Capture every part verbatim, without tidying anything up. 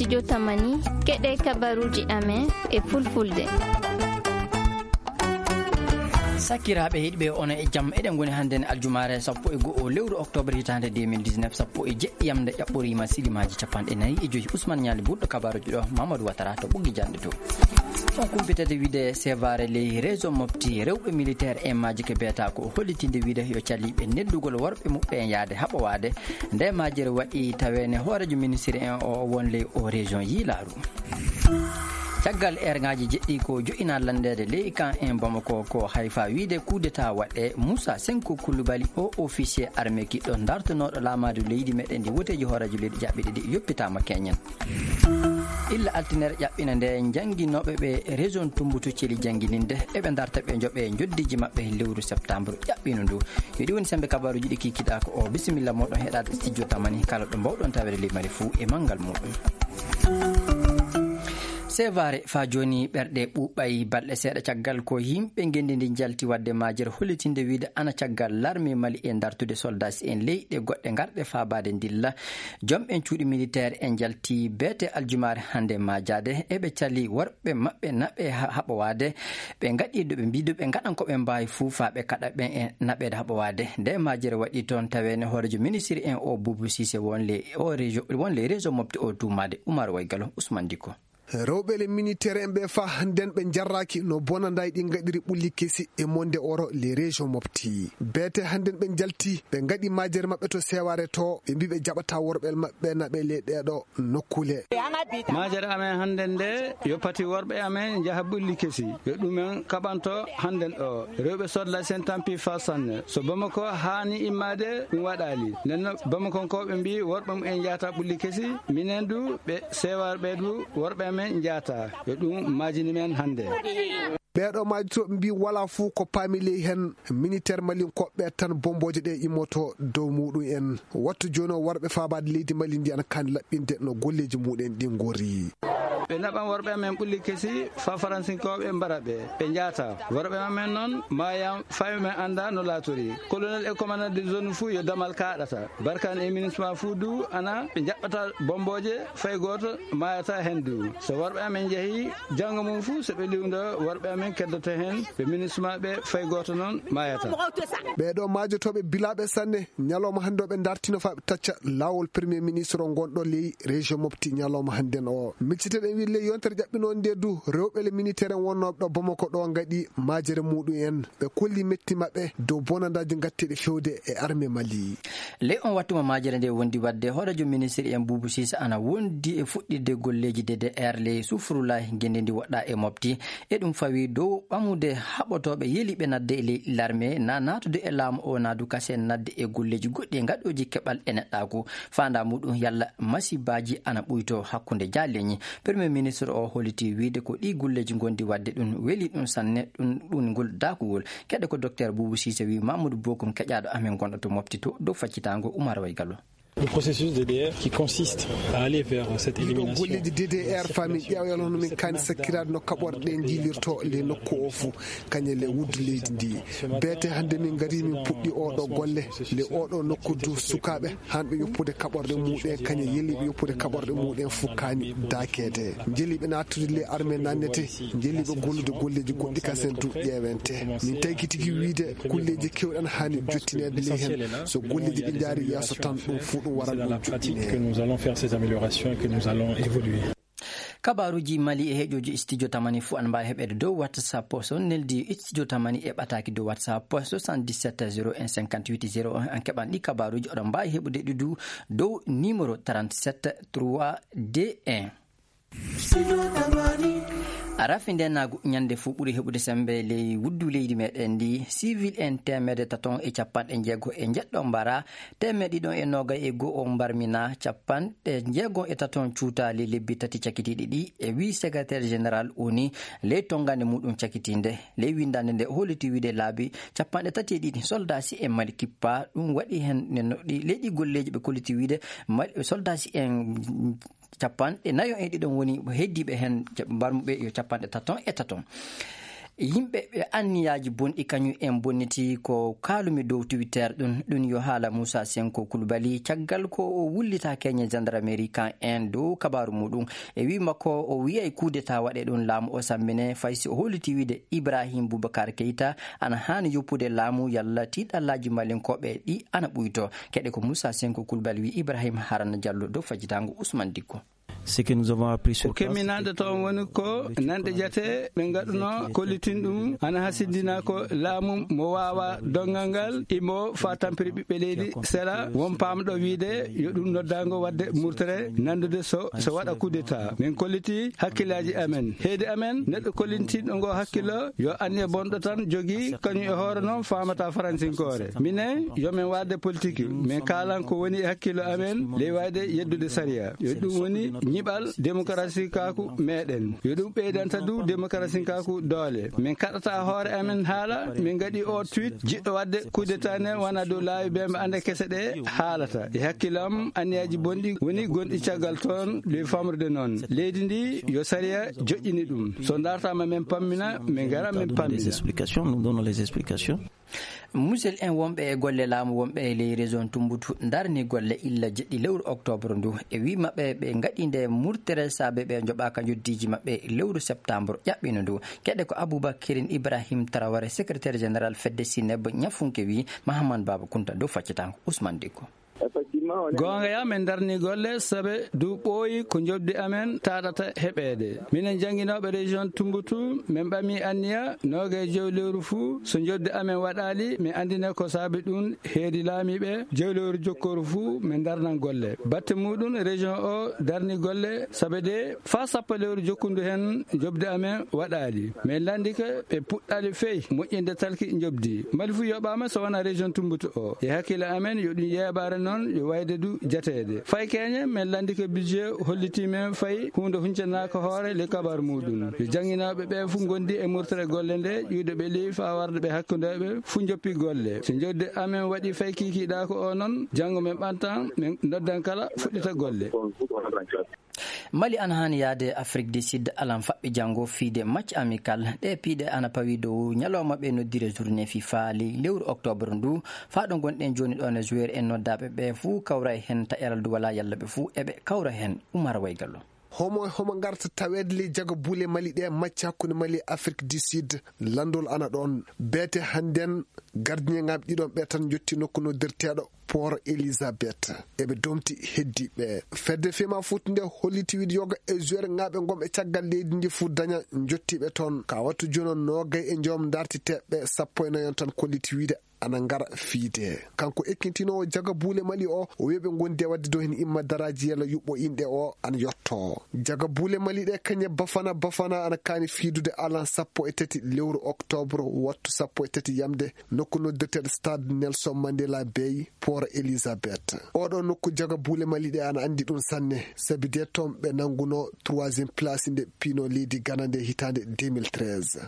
studio tamani keɗe kabaruji amen e fulfulde. sakiraɓe yiɗɓe ono e jaam eɗen goni hannde ne aljumare sappo e go'o lewru octobre hitande deux mille dix-neuf sappo e jeɗɗiyamde ƴaɓɓorima silimaji capanɗe nayyi e joyi Ousmane Ñali ɓurɗo kabaruji ɗo Mamadou Watara to ɓuggi jande to on kumpitade wiide sévare ley réseau mofti rewɓe militaire en maji ke biyata ko hollitinde wiide yo calliɓe neddugol worɓe muɓɓe en yaade haɓowade nde majere waɗi tawene hoorejo ministre en o won ley o région Yilaru. caggal ergaji jeɗɗi ko joƴina landede ley kan en Bamako ko hayfa wiide coup d'état waɗe Moussa Senko Coulibaly o officier armé kiɗɗo dartonoɗo lamade leydi meɗen ndi woteji hoorejo leydi jaɓɓiɗe ɗiɗi yoppitama keñen. illa altinere ƴaɓɓina nde jangguinoɓe ɓe région Tumbutu Thily jangguininde eɓe darta ɓe jooɓe joddiji mabɓe lewru septembre ƴaɓɓino ndu yiɗi woni sembe kabaruji ɗi kikiɗa ko o bisimilla moɗon heɗade studio tamani kala ɗo mbawɗon tawede limari fou e manggal muɗum. sévare fa joni ɓerɗe ɓuuɓay balɗe seeɗa caggal ko yimɓe gendidi jalti wadde majere hollitinde wiide ana caggal l'armée Mali e dartude soldats en leyɗe goɗɗe garɗe fabade dilla joom en cuuɗi militaire en jalti beete aljumare hande majade eɓe cali worɓe mabɓe naɓe haɓowade ɓe gaɗiɗo ɓe mbiɗo ɓe gaɗan koɓe mbawi fuu fa ɓe kaɗa ɓen e naɓede haɓowade nde majere waɗi toon tawene hoorejo ministre en o Boubou Cissé wonle o région wonle région mofti o tumade Oumar Waygalo Ousmane Diko. rewɓe le militaire en ɓe fa nden ɓe jarraki no bonanda ɗi gaɗiri ɓulli kesi e monde oro les régions mofti beete hannden ɓe jalti ɓe gaɗi majere mabɓe to seware to ɓe mbi ɓe jaɓata worɓe mabɓe naɓe le ɗeɗo nokkule majere amen hannden nde yo pati worɓe amen jaaha ɓulli kesi yo ɗumen kaɓanto hannden ɗo rewɓe sodla sen tampi fa sanne so Bamako hani immade ɗum waɗali nden Bamakonkoɓe mbi worɓe mum en jahata ɓulli kesi minen du ɓe seware ɓe du worɓe amen jata yo ɗum majini men hande ɓeɗo majitoɓe mbi wala fuu ko paamili hen militaire malin koɓɓe tan bomboje ɗe immoto dow muɗum en wattu joni o worɓe fabade leydi Mali ndi ana kandi laɓɓinde no golleji muɗen ɗi gori ɓe naɓan worɓe amen ɓulli kesi fa faransinkoɓe mbara ɓe ɓe jata worɓe amen noon mayam fawi men anda no latori colonel et commandant de zone fou yo damal kaɗata barkane e ministre fou du ana ɓe jaɓɓata bomboje fay goto mayata hen du so worɓe amen jeehi janggo mum fou soɓe liwdo worɓe amen keddata hen ɓe ministre maɓe fay goto noon mayata ɓeɗo majotoɓe bilaɓe sanne ñalawma hande o ɓe dartino fa ɓe tacca lawol premier ministre o gonɗo ley région mofti ñalawma hannden o micciteɗen wi ley yontere ƴaɓɓino nde du rewɓe le militaire en wonnoɓe ɗo Bamako ɗo gaɗi majere muɗum en ɓe kolli metti mabɓe dow bonandaji gatteɗe fewde e armée Mali ley on wattuma majere nde wondi wadde hoorejo ministre en Boubou Cissé ana wondi e fuɗɗirde golleji D D R ley sufrulahi gende ndi woɗɗa e mofti e ɗum fawi dow ɓamude haɓotoɓe yeeliɓe nadde e ley l'armée na natude e laamu o nadu kase nadde e golleji goɗɗi e gaɗoji keɓal e neɗɗaku fanda muɗum yalla masibaji ana ɓuyto hakkude jaleñi premier ministre o holliti wiide ko ɗi golleji gondi wadde ɗum weeli ɗum sanne ɗum ɗum ngol dakugol keɗe ko docteur Boubou Cissé wi Mamadou Bokum keƴaɗo amen gonɗo to mofti to dow faccitango Oumar Waygalo. Le processus D D R qui consiste à aller vers cette élimination. golleji D D R fami ƴeewel hono min kani sakkirade no kaɓorɗe ɗe jilirto le nokku o fou kañe le wuddu leydi ndi beete hande min gari min puɗɗi oɗo golle le oɗo nokku du sukaɓe hanɓe yoppude kaɓorɗe muɗe kañe yeliɓe yoppude kaɓorɗe muɗen fou kani dakede jeliɓe natude le armée nannete jeliɓe gollude golleji goɗɗi kasen du ƴeewente min tawi kitigi wiide kulleji kewɗan hani jottinede le hen so golleji ɗi jaari yesso tan ɗum fou que nous allons faire ces améliorations et que nous allons évoluer. kabaruji Mali e heƴoji studio tamani fu an mbawi heɓede dow WhatsApp so neldi studio tamani e ɓataki dow WhatsApp soixante-dix-sept zéro un cinquante-huit zéro un an keɓan ɗi kabaruji oɗon mbawi heɓude ɗi du dow numéro trente-sept trois D un. arafi nden nagu ñande fuu ɓuuri heɓude sembe ley wuddu leydi meɗen ndi civil en temedde taton e capanɗe jeego e jeɗɗo mbara temedde ɗiɗon e noga e go o mbarmina capanɗe jeego e taton cuutali lebbi tati cakitiɗi ɗi e wi secrétaire général oni ley tongande muɗum cakitinde ley windande nde holliti wiide laabi capanɗe tati e ɗiɗi soldasi en Mali kippa ɗum waɗi hen nennoɗi leyɗi golleji ɓe kolliti wiide soldasi en capanɗe nayo e ɗiɗon woni heddiɓe hen mbarmuɓe yo capanɗe taton e taton yimɓe ɓe anniyaji bonɗi kañum en bonniti ko kalumi dow Twitter ɗum ɗum yo haala Moussa Senko Coulibaly caggal ko o wullita keñe gendarmerie kan en dow kabaru muɗum e wi makko o wiyay coup d'état waɗe ɗum laamu o sammine faysi o holliti wiide Ibrahim Boubacar Keita ana hani yoppude laamu yalla tiɗallaji malinkoɓe ɗi ana ɓuyto keɗe ko Moussa Senko Coulibaly wi Ibrahim Harana Diallo dow fajitango Ousmane Dikko. Ce que nous avons appris sur place. Keminande toon woni ko nande jate ɓe gaɗuno kollitin ɗum ana hasidina ko laamu mo wawa dongal ngal imo fa tampiri ɓiɓɓe leydi sera won pamɗo wiide yo ɗum noddago wadde murtere nandude so so waɗa coup d'état min kolliti hakkillaji amen heedi amen neɗɗo kollintinɗo ngo hakkilo yo anne bonɗo tan jogui kañum e hoore noon famata faransinkore minen yomin wadde politique min kalan ko woni e hakkilo amen ley wayde yeddude saria yo ɗum woni ñiɓal démocratie kaku meɗen yo ɗum ɓeydanta du démocratie kaku doole min kaɗata hoore amen haala min gaɗi o tweet jiɗɗo wadde coup d'état ne wona dow laawi ɓe mɓe anda kese ɗe haalata e hakkillam anniyaji bonɗi woni gonɗi caggal toon le famrude noon leydi ndi yo saria joƴƴini ɗum so dartama min pammina min gara min pammina nous donnons les explications. Musel en wonɓe e golle laamu wonɓe e ley région Tumbutu darni golle illa jeɗɗi lewru octobre ndu e wi maɓɓe ɓe gaɗinde murtere saabe ɓe joɓaka joddiji maɓɓe lewru septembre ƴaɓɓino ndu keɗe ko Aboubakirin Ibrahim Traoré secrétaire général fedde Sineb ñafunke wi Mahamane Baba Kunta dow faccitanko Ousmane Dikko. gonga ya min darni golle sabe du ɓooyi ko jobdi amen taɗata heɓede minen jangguinoɓe région Tumbutu min ɓami anniya noga jow lewru fuu so jobdi amen waɗali min andine ko saabi ɗum heedi laamiɓe jow lewru jokkoru fuu min darnan golle batte muɗum région o darni golle sabe de fa sappo lewru jokkundu hen jobdi amen waɗali min landike ɓe puɗɗali feyi moƴƴinde talki jobdi mali fuu yoɓama so wona région Tumbutu o e hakkille amen yo ɗum yeɓare noon yo wayde du jatede fay keñe min landi ko budget holliti men fay hunde huncanaka hoore le kabar muɗum yo jangguinaɓe ɓe fu gondi e murtere golle nde ƴiwde ɓe li fa warde ɓe hakkudeɓe fu joppi golle so jodde amen waɗi fay kikiɗa ko o noon janggo min ɓantan min noddan kala fuɗɗita golle. Mali ana hani yaade Afrique du Sud alan faɓɓi janggo fiide match amical ɗe piiɗe ana pawi dow ñalawma ɓe noddire journée FIFA li lewru octobre ndu faɗo gonɗen joni ɗon e joueur en noddaɓe ɓe fuu kawra hen taƴeral du wala yalla ɓe fuu eɓe kawra hen Oumar Waygallo. homo homo garta tawede li jaga buule Mali ɗe macca hakkude Mali e Afrique du Sud landol ana ɗon beete hannden gardien ŋaɓe ɗiɗon ɓe tan jotti nokku noddirteɗo Port Elizabeth eɓe domti heddiɓe fedde fema fuutu nde holliti wiide yoga e joueur ŋaɓe gomɓe caggal leydi ndi fuu daña jottiɓe toon ka wattu jonon nogay e joom dartiteɓe sappo e nayon tan kolliti wiide ana ngara fiide kanko ekkintinowo jaga buule Mali o o wiɓe gondi e wadde dow hen imma daraji yalla yuɓɓo inɗe o ana yetto jaga buule Mali ɗe kañe bafana bafana ana kaani fiidude alan sappo e tati lewru octobre wattu sappo e tati yamde nokku noddirteɗo stade Nelson Mandela Bay Port Elizabeth oɗo nokku jaga buule Mali ɗe ana andi ɗum sanne sabi de toon ɓe nanguno troisiéme place nde piino leydi Ghana nde hitande deux mille treize.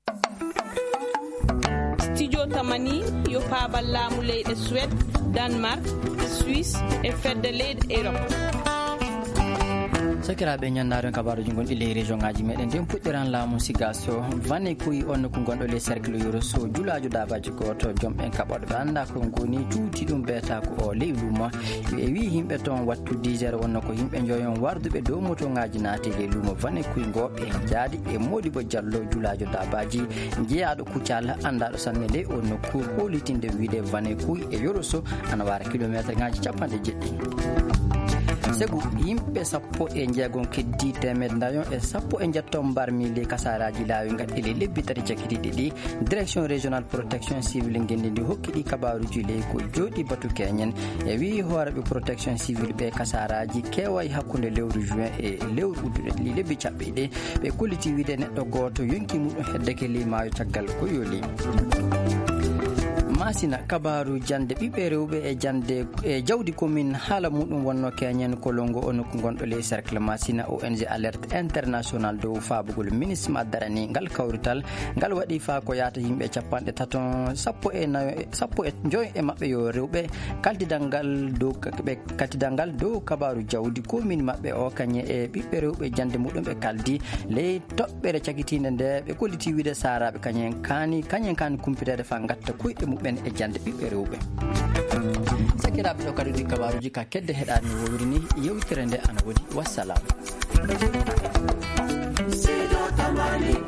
Studio Tamani yo paabal laamu leyɗe Suède, Danemark, Suisse e fedde leyɗe Europe. sakiraɓe ñandare kabaruji gonɗi ley région ngaji meɗen nden puɗɗiran laamu sigaso vanne kuyi on ko gonɗo ley cercle yoro so julajo dabaji goto joomɓen kaɓoɗo ɓe anda ko goni cuuti ɗum ɓeeta ko o ley luumo e wi yimɓe toon wattu dix heures wonno ko yimɓe joyon warduɓe dow moto ngaji naati ley luumo vanne kuyi ngo ɓe jaadi e Modibo Diallo julajo dabaji jeeyaɗo Kuccal andaɗo sanne ley o nokku hollitinde wiide vanne kuyi e yoro so ana wara kilométre ngaji capanɗe jeɗɗi segu yimɓe sappo e jeegon keddi temed dayon e sappo e jetton mbarmili kasaraji laawi gaɗɗili lebbi tati cakkitiɗi ɗi direction régional protection civile gendi ndi hokkiɗi kabaruji ley ko jooɗi batu keñen e wi hooreɓe protection civile ɓe kasaraji kewayi hakkude lewru juin e lewru udduɗe ɗi lebbi caɓɓi ɗi ɓe kolliti wiide neɗɗo goto yonki muɗum heddeke limayo caggal ko yoli masina kabaru jande ɓiɓɓe rewɓe e jande e jawdi commune haala muɗum wonno keñen kolongo o nokku gonɗo le cercle masina O N G alerte international dow faabugol ministre addarani ngal kawrital ngal waɗi fa ko yata yimɓe capanɗe taton sappo e nayo sappo e joyi e maɓɓe yo rewɓe kaldidal ngal dow ɓe katidal ngal dow kabaru jawdi commune maɓɓe o kañe e ɓiɓɓe rewɓe jande muɗum ɓe kaldi ley toɓɓere cakitinde nde ɓe golliti wiide saraɓe kañen kani kañen kani kumpitede fa gatta kuyɗe muɓen e jande ɓiɓɓe rewɓe sakiraɓe ɗo kadi ɗi kabaruji ka kedde heɗani wowri ni yewtere nde ana woodi wassalamu.